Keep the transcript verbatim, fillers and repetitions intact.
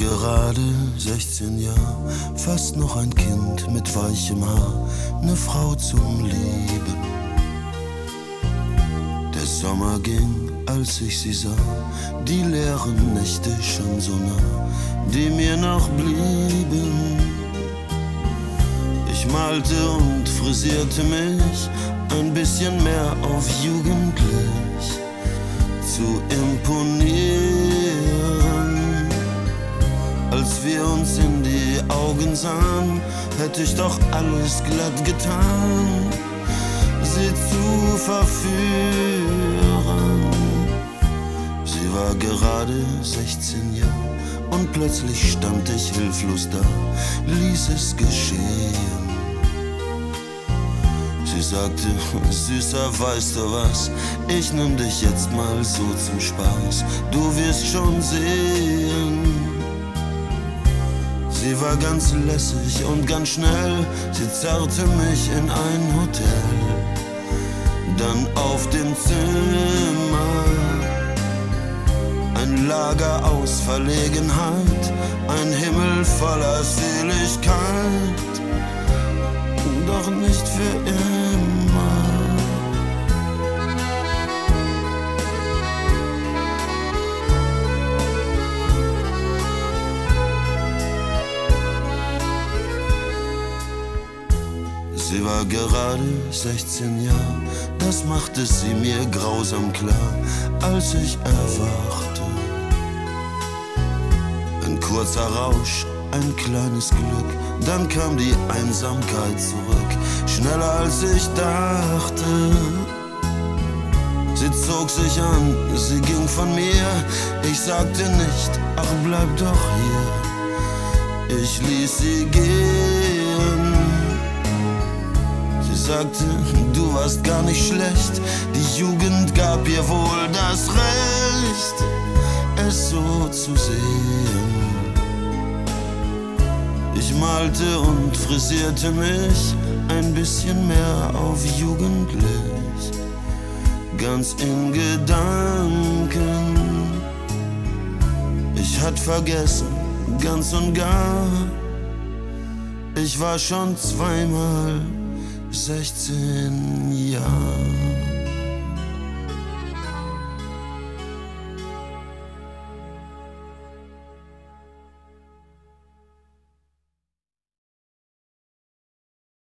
gerade sechzehn Jahre, fast noch ein Kind mit weichem Haar, ne Frau zum Lieben. Der Sommer ging, als ich sie sah, die leeren Nächte schon so nah, die mir noch blieben. Ich malte und frisierte mich ein bisschen mehr auf jugendlich zu imponieren. Als wir uns in die Augen sahen, hätte ich doch alles glatt getan, sie zu verführen. Sie war gerade sechzehn Jahre und plötzlich stand ich hilflos da, ließ es geschehen. Sie sagte, Süßer, weißt du was, ich nimm dich jetzt mal so zum Spaß, du wirst schon sehen. Sie war ganz lässig und ganz schnell, sie zerrte mich in ein Hotel. Dann auf dem Zimmer ein Lager aus Verlegenheit, ein Himmel voller Seligkeit, doch nicht für immer. Sie war gerade sechzehn Jahre, das machte sie mir grausam klar, als ich erwachte. Ein kurzer Rausch, ein kleines Glück, dann kam die Einsamkeit zurück, schneller als ich dachte. Sie zog sich an, sie ging von mir, ich sagte nicht, ach bleib doch hier. Ich ließ sie gehen. Sie sagte, du warst gar nicht schlecht, die Jugend gab ihr wohl das Recht, es so zu sehen. Ich malte und frisierte mich ein bisschen mehr auf jugendlich, ganz in Gedanken. Ich hatt vergessen, ganz und gar, ich war schon zweimal sechzehn Jahre.